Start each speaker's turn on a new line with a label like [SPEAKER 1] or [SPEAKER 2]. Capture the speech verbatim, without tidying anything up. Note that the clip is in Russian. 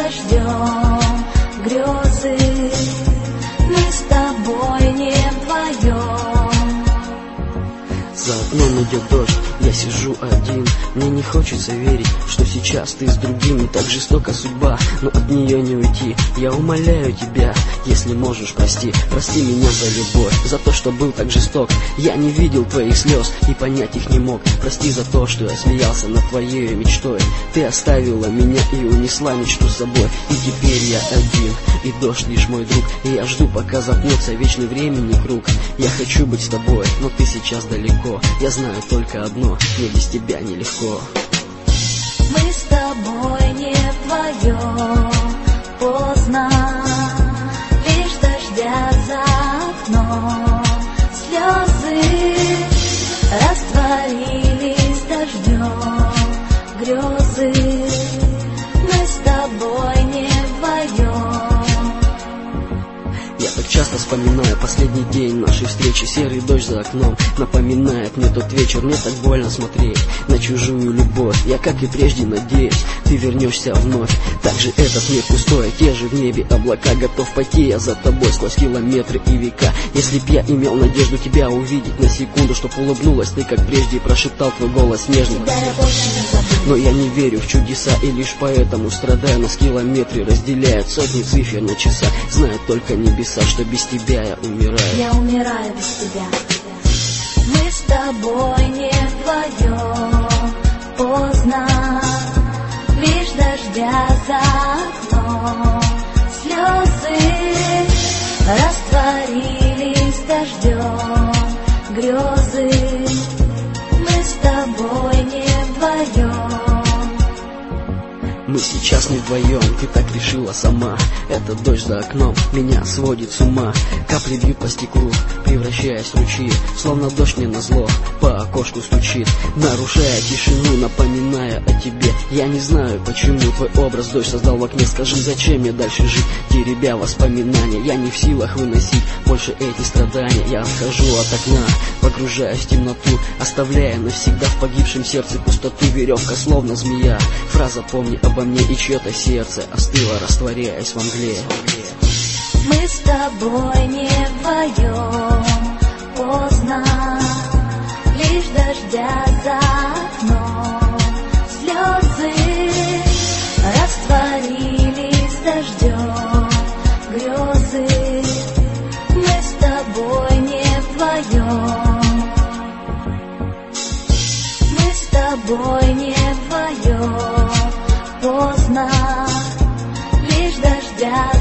[SPEAKER 1] дождем грезы, мы с тобой не вдвоем.
[SPEAKER 2] За окном идет дождь, я сижу один. Мне не хочется верить, что сейчас ты с другим. Не так жестока судьба, но от нее не уйти. Я умоляю тебя, если можешь, прости. Прости меня за любовь, за то, что был так жесток. Я не видел твоих слез и понять их не мог. Прости за то, что я смеялся над твоей мечтой. Ты оставила меня и унесла мечту с собой. И теперь я один, и дождь лишь мой друг. И я жду, пока запнется вечный времени круг. Я хочу быть с тобой, но ты сейчас далеко. Я знаю только одно, мне без тебя нелегко.
[SPEAKER 1] Мы с тобой не вдвоем, поздно, лишь дождя за окном. Слезы растворились дождем грезы, мы с тобой не вдвоем.
[SPEAKER 2] Я так часто вспоминаю последний день нашей встречи. Серый дождь за окном напоминает мне тот вечер. Мне так больно смотреть на чужую любовь. Я, как и прежде, надеюсь, ты вернешься вновь. Также этот мир пустой, те же в небе облака. Готов пойти я за тобой сквозь километры и века. Если б я имел надежду тебя увидеть на секунду, чтоб улыбнулась ты, как прежде, и прошептал твой голос нежный. Но я не верю в чудеса, и лишь поэтому страдаю. Нас километры разделяют, сотни цифр на часах. Знают только небеса, что без тебя я умираю.
[SPEAKER 1] Я умираю без тебя. Мы с тобой не вдвоем, поздно, лишь дождя за окном. Слезы растворились дождем грезы, мы с тобой не вдвоем.
[SPEAKER 2] Мы сейчас не вдвоем, ты так решила сама. Этот дождь за окном меня сводит с ума. Капли бьют по стеклу, превращаясь в ручьи. Словно дождь мне назло по окошку стучит, нарушая тишину, напоминая о тебе. Я не знаю, почему твой образ дождь создал в окне. Скажи, зачем мне дальше жить, теребя воспоминания. Я не в силах выносить больше эти страдания. Я отхожу от окна, погружаюсь в темноту, оставляя навсегда в погибшем сердце пустоту. Веревка словно змея, фраза «помни обо мне», и чье-то сердце остыло, растворяясь во мгле.
[SPEAKER 1] Мы с тобой не вдвоем, поздно, лишь дождя за окном. Слезы растворились дождем грезы, мы с тобой не вдвоем. Мы с тобой не вдвоем, поздно, лишь дождя